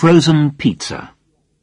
frozen pizza.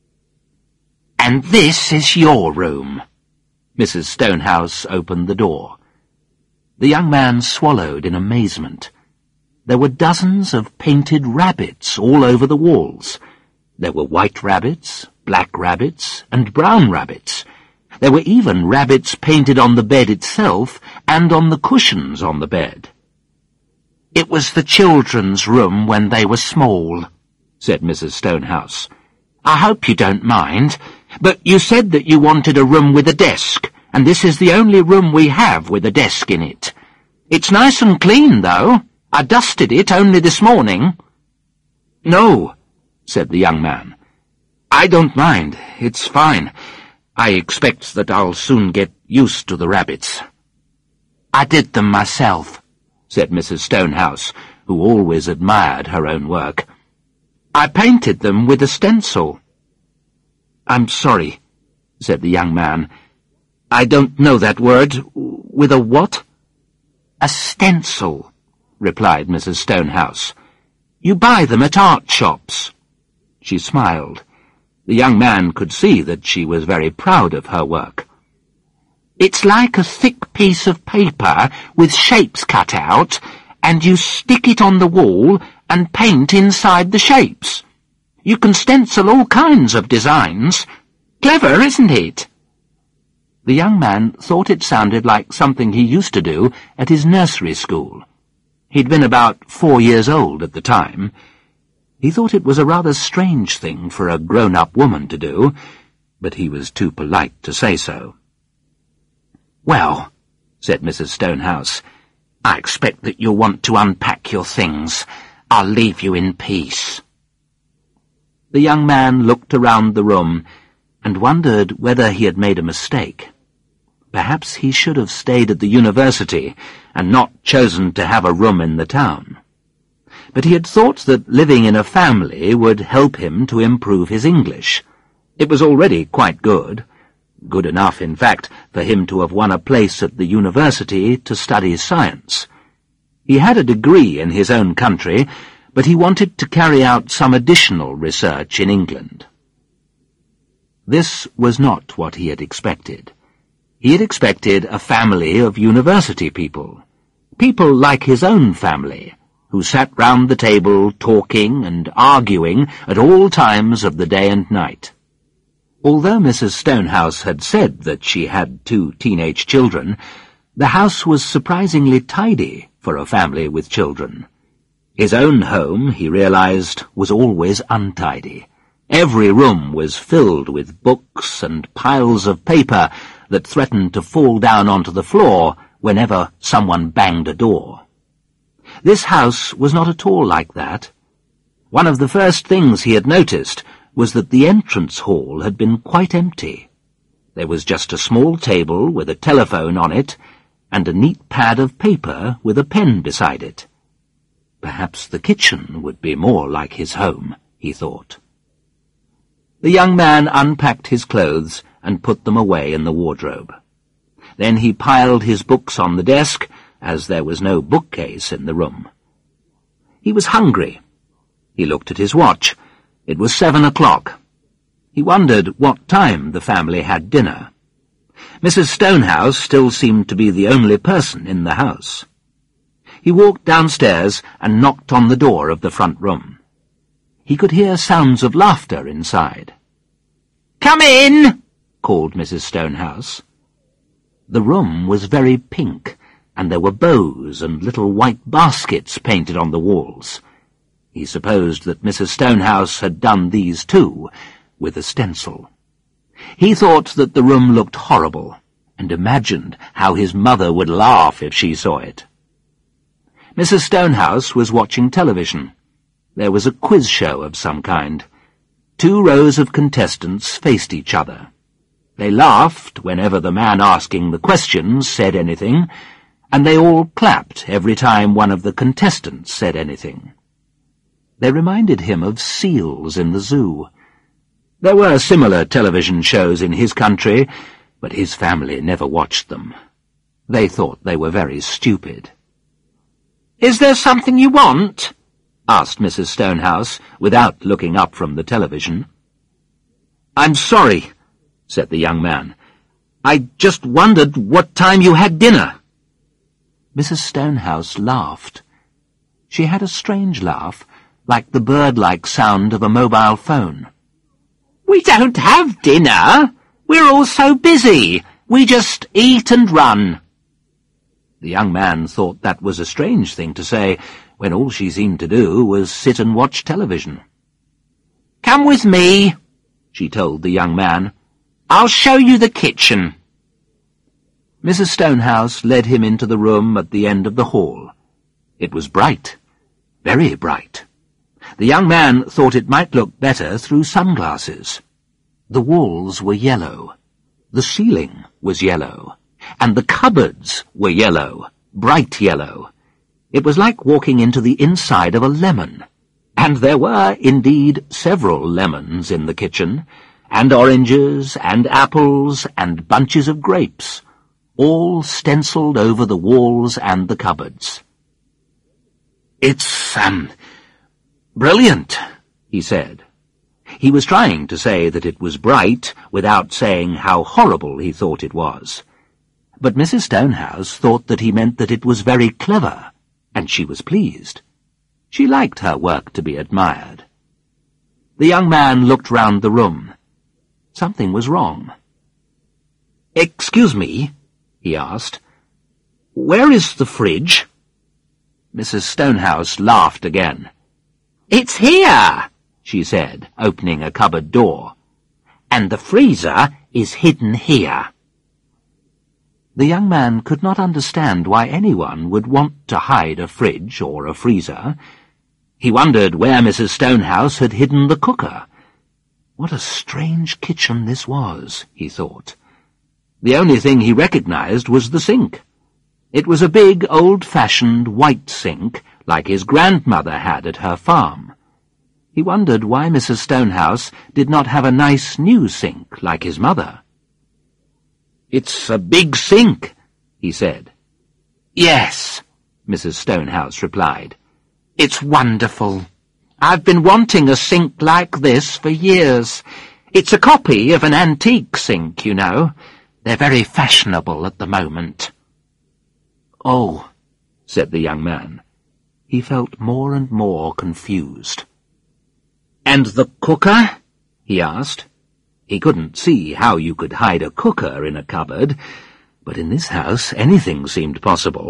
"And this is your room." Mrs. Stonehouse opened the door. The young man swallowed in amazement. There were dozens of painted rabbits all over the walls. There were white rabbits, black rabbits, and brown rabbits. There were even rabbits painted on the bed itself and on the cushions on the bed. "It was the children's room when they were small," said Mrs. Stonehouse. "I hope you don't mind, but you said that you wanted a room with a desk, and this is the only room we have with a desk in it. It's nice and clean, though. I dusted it only this morning." "No," said the young man. "I don't mind. It's fine. I expect that I'll soon get used to the rabbits." "I did them myself," said Mrs. Stonehouse, who always admired her own work. "I painted them with a stencil." "I'm sorry," said the young man. "I don't know that word. With a what?" "A stencil," replied Mrs. Stonehouse. "You buy them at art shops." She smiled. The young man could see that she was very proud of her work. "It's like a thick piece of paper with shapes cut out, and you stick it on the wall and paint inside the shapes. You can stencil all kinds of designs. Clever, isn't it?" The young man thought it sounded like something he used to do at his nursery school. He'd been about 4 years old at the time. He thought it was a rather strange thing for a grown-up woman to do, but he was too polite to say so. "Well," said Mrs. Stonehouse, "I expect that you'll want to unpack your things. I'll leave you in peace." The young man looked around the room and wondered whether he had made a mistake. Perhaps he should have stayed at the university and not chosen to have a room in the town. But he had thought that living in a family would help him to improve his English. It was already quite good. Good enough, in fact, for him to have won a place at the university to study science. He had a degree in his own country, but he wanted to carry out some additional research in England. This was not what he had expected. He had expected a family of university people, people like his own family, who sat round the table talking and arguing at all times of the day and night. Although Mrs. Stonehouse had said that she had 2 teenage children, the house was surprisingly tidy for a family with children. His own home, he realized, was always untidy. Every room was filled with books and piles of paper that threatened to fall down onto the floor whenever someone banged a door. This house was not at all like that. One of the first things he had noticed was that the entrance hall had been quite empty. There was just a small table with a telephone on it and a neat pad of paper with a pen beside it. Perhaps the kitchen would be more like his home, he thought. The young man unpacked his clothes and put them away in the wardrobe. Then he piled his books on the desk, as there was no bookcase in the room. He was hungry. He looked at his watch. It was 7 o'clock. He wondered what time the family had dinner. Mrs. Stonehouse still seemed to be the only person in the house. He walked downstairs and knocked on the door of the front room. He could hear sounds of laughter inside. "Come in!" called Mrs. Stonehouse. The room was very pink, and there were bows and little white baskets painted on the walls. He supposed that Mrs. Stonehouse had done these too, with a stencil. He thought that the room looked horrible, and imagined how his mother would laugh if she saw it. Mrs. Stonehouse was watching television. There was a quiz show of some kind. 2 rows of contestants faced each other. They laughed whenever the man asking the questions said anything, and they all clapped every time one of the contestants said anything. They reminded him of seals in the zoo. There were similar television shows in his country, but his family never watched them. They thought they were very stupid. "Is there something you want?" asked Mrs. Stonehouse, without looking up from the television. "I'm sorry," said the young man. "I just wondered what time you had dinner." Mrs. Stonehouse laughed. She had a strange laugh, like the bird-like sound of a mobile phone. "We don't have dinner. We're all so busy. We just eat and run." The young man thought that was a strange thing to say, when all she seemed to do was sit and watch television. "Come with me," she told the young man. "I'll show you the kitchen." Mrs. Stonehouse led him into the room at the end of the hall. It was bright, very bright. The young man thought it might look better through sunglasses. The walls were yellow, the ceiling was yellow, and the cupboards were yellow, bright yellow. It was like walking into the inside of a lemon, and there were, indeed, several lemons in the kitchen, and oranges, and apples, and bunches of grapes, all stenciled over the walls and the cupboards. "It's, brilliant," he said. He was trying to say that it was bright without saying how horrible he thought it was. But Mrs. Stonehouse thought that he meant that it was very clever, and she was pleased. She liked her work to be admired. The young man looked round the room. Something was wrong. "Excuse me," he asked. "Where is the fridge?" Mrs. Stonehouse laughed again. "It's here," she said, opening a cupboard door. "And the freezer is hidden here." The young man could not understand why anyone would want to hide a fridge or a freezer. He wondered where Mrs. Stonehouse had hidden the cooker. What a strange kitchen this was, he thought. The only thing he recognized was the sink. It was a big, old-fashioned white sink, like his grandmother had at her farm. He wondered why Mrs. Stonehouse did not have a nice new sink like his mother. "It's a big sink," he said. "Yes," Mrs. Stonehouse replied. "It's wonderful. I've been wanting a sink like this for years. It's a copy of an antique sink, you know. They're very fashionable at the moment." "Oh," said the young man. He felt more and more confused. "And the cooker?" he asked. He couldn't see how you could hide a cooker in a cupboard, but in this house anything seemed possible.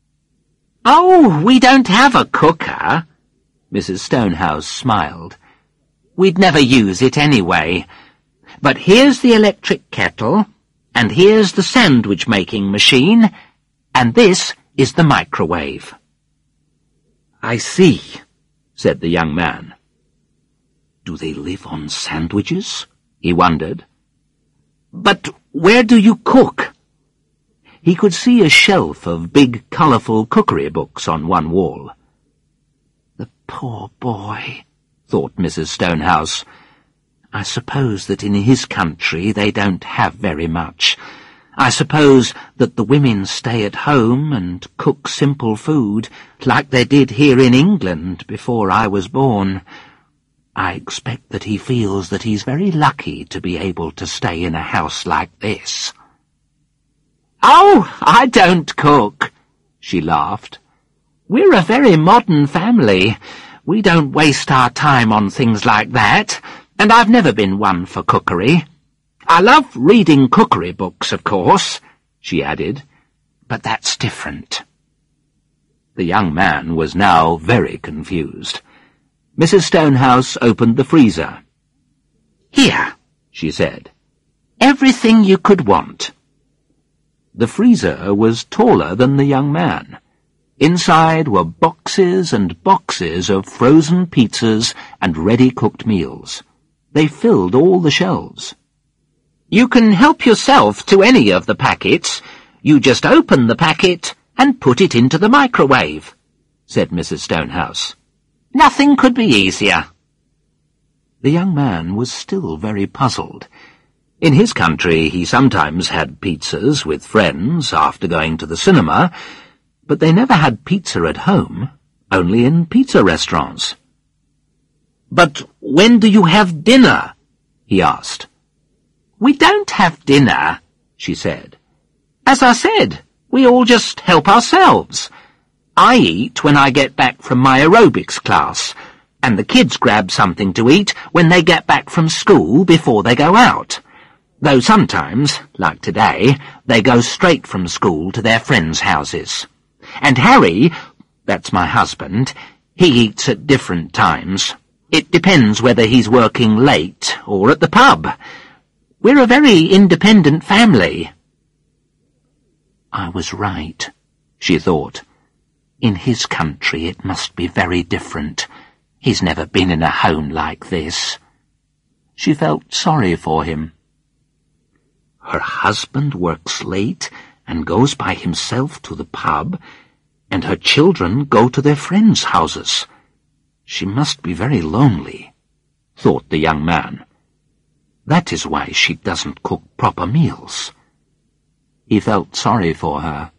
"Oh, we don't have a cooker," Mrs. Stonehouse smiled. "We'd never use it anyway. But here's the electric kettle, and here's the sandwich-making machine, and this is the microwave." "I see," said the young man. "Do they live on sandwiches?" he wondered. "But where do you cook?" He could see a shelf of big, colourful cookery books on one wall. "The poor boy," thought Mrs. Stonehouse. "I suppose that in his country they don't have very much. I suppose that the women stay at home and cook simple food, like they did here in England before I was born. I expect that he feels that he's very lucky to be able to stay in a house like this." "Oh, I don't cook," she laughed. "We're a very modern family. We don't waste our time on things like that, and I've never been one for cookery. I love reading cookery books, of course," she added, "but that's different." The young man was now very confused. Mrs. Stonehouse opened the freezer. "Here," she said. "Everything you could want." The freezer was taller than the young man. Inside were boxes and boxes of frozen pizzas and ready-cooked meals. They filled all the shelves. "You can help yourself to any of the packets. You just open the packet and put it into the microwave," said Mrs. Stonehouse. "Nothing could be easier." The young man was still very puzzled. In his country he sometimes had pizzas with friends after going to the cinema, but they never had pizza at home, only in pizza restaurants. "But when do you have dinner?" he asked. "We don't have dinner," she said. "As I said, we all just help ourselves. I eat when I get back from my aerobics class, and the kids grab something to eat when they get back from school before they go out. Though sometimes, like today, they go straight from school to their friends' houses. And Harry, that's my husband, he eats at different times. It depends whether he's working late or at the pub. We're a very independent family." I was right, she thought. In his country it must be very different. He's never been in a home like this. She felt sorry for him. Her husband works late and goes by himself to the pub, and her children go to their friends' houses. She must be very lonely, thought the young man. That is why she doesn't cook proper meals. He felt sorry for her.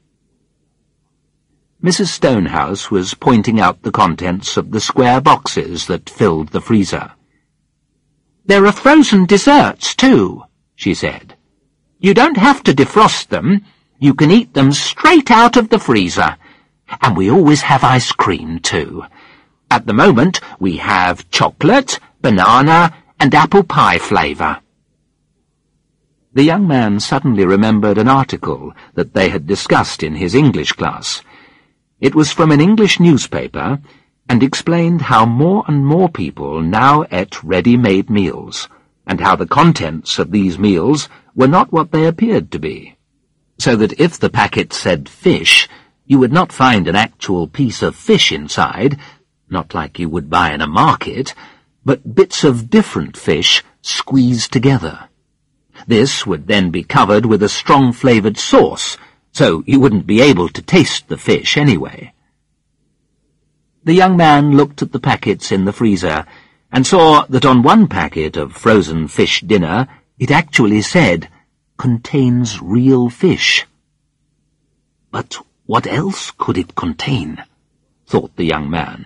Mrs. Stonehouse was pointing out the contents of the square boxes that filled the freezer. "There are frozen desserts, too," she said. "You don't have to defrost them. You can eat them straight out of the freezer. And we always have ice cream, too. At the moment, we have chocolate, banana, and apple pie flavour." The young man suddenly remembered an article that they had discussed in his English class. It was from an English newspaper, and explained how more and more people now ate ready-made meals, and how the contents of these meals were not what they appeared to be, so that if the packet said fish, you would not find an actual piece of fish inside, not like you would buy in a market, but bits of different fish squeezed together. This would then be covered with a strong-flavoured sauce, so you wouldn't be able to taste the fish anyway. The young man looked at the packets in the freezer and saw that on one packet of frozen fish dinner it actually said, "Contains real fish." But what else could it contain? Thought the young man.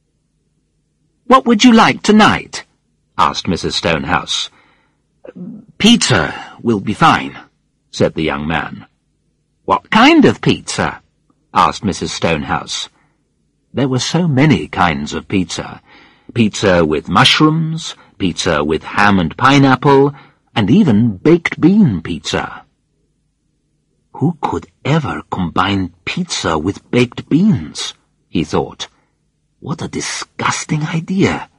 "What would you like tonight?" asked Mrs. Stonehouse. "Pizza will be fine," said the young man. "What kind of pizza?" asked Mrs. Stonehouse. There were so many kinds of pizza. Pizza with mushrooms, pizza with ham and pineapple, and even baked bean pizza. Who could ever combine pizza with baked beans? He thought. What a disgusting idea.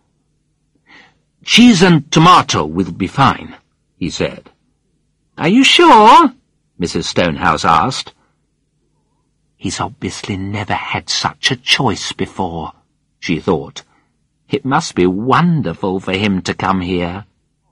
"Cheese and tomato will be fine," he said. "Are you sure?" Mrs. Stonehouse asked. He's obviously never had such a choice before, she thought. It must be wonderful for him to come here.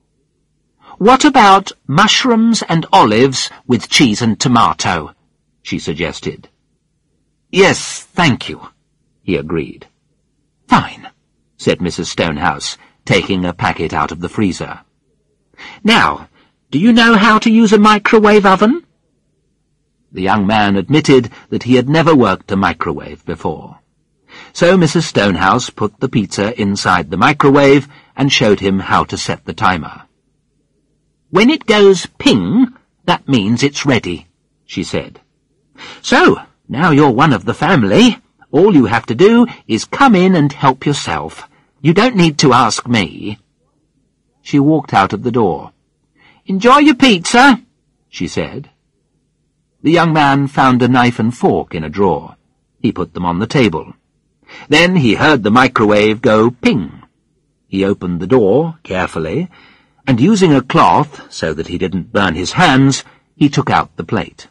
"What about mushrooms and olives with cheese and tomato?" she suggested. "Yes, thank you," he agreed. "Fine," said Mrs. Stonehouse, taking a packet out of the freezer. "Now, do you know how to use a microwave oven?" The young man admitted that he had never worked a microwave before. So Mrs. Stonehouse put the pizza inside the microwave and showed him how to set the timer. "When it goes ping, that means it's ready," she said. "So, now you're one of the family. All you have to do is come in and help yourself. You don't need to ask me." She walked out of the door. "Enjoy your pizza," she said. The young man found a knife and fork in a drawer. He put them on the table. Then he heard the microwave go ping. He opened the door carefully, and using a cloth so that he didn't burn his hands, he took out the plate.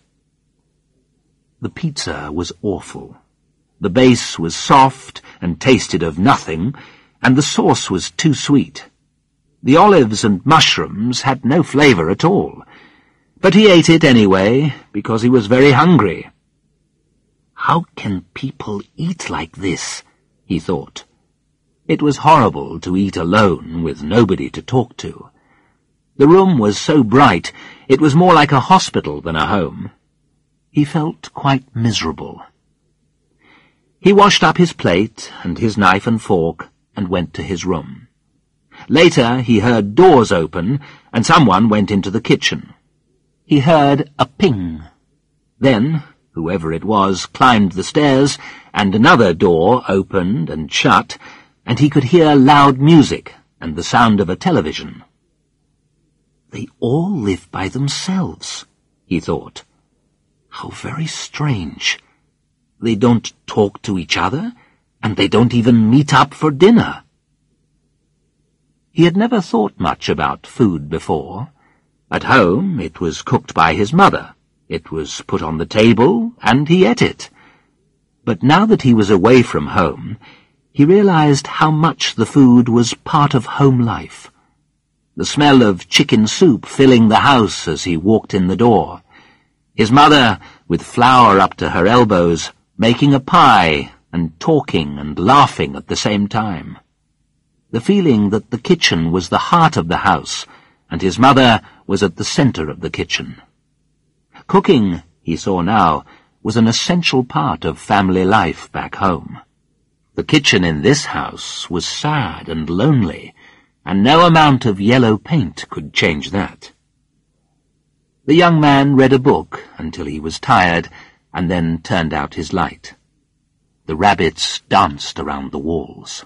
The pizza was awful. The base was soft and tasted of nothing, and the sauce was too sweet. The olives and mushrooms had no flavour at all, but he ate it anyway, because he was very hungry. How can people eat like this? He thought. It was horrible to eat alone with nobody to talk to. The room was so bright, it was more like a hospital than a home. He felt quite miserable. He washed up his plate and his knife and fork and went to his room. Later he heard doors open and someone went into the kitchen. He heard a ping. Then, whoever it was climbed the stairs and another door opened and shut, and he could hear loud music and the sound of a television. They all live by themselves, he thought. How very strange. They don't talk to each other, and they don't even meet up for dinner. He had never thought much about food before. At home it was cooked by his mother. It was put on the table, and he ate it. But now that he was away from home, he realized how much the food was part of home life. The smell of chicken soup filling the house as he walked in the door. His mother, with flour up to her elbows, making a pie and talking and laughing at the same time. The feeling that the kitchen was the heart of the house, and his mother was at the center of the kitchen. Cooking, he saw now, was an essential part of family life back home. The kitchen in this house was sad and lonely, and no amount of yellow paint could change that. The young man read a book until he was tired, and then turned out his light. The rabbits danced around the walls.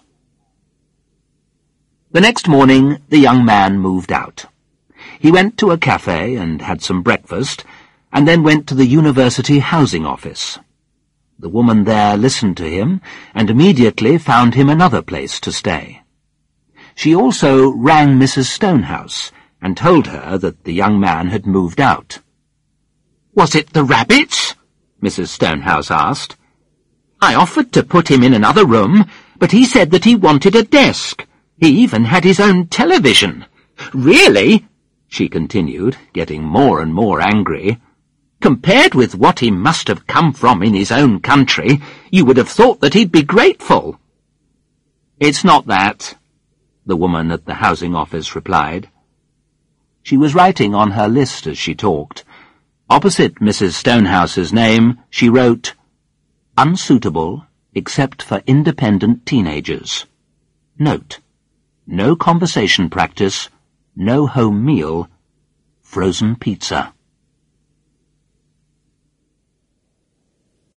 The next morning, the young man moved out. He went to a cafe and had some breakfast, and then went to the university housing office. The woman there listened to him, and immediately found him another place to stay. She also rang Mrs. Stonehouse, and told her that the young man had moved out. "Was it the rabbits?" Mrs. Stonehouse asked. "I offered to put him in another room, but he said that he wanted a desk. He even had his own television. Really," she continued, getting more and more angry, "compared with what he must have come from in his own country, you would have thought that he'd be grateful." "It's not that," the woman at the housing office replied. She was writing on her list as she talked. Opposite Mrs. Stonehouse's name, she wrote, "Unsuitable except for independent teenagers. Note, no conversation practice, no home meal, frozen pizza."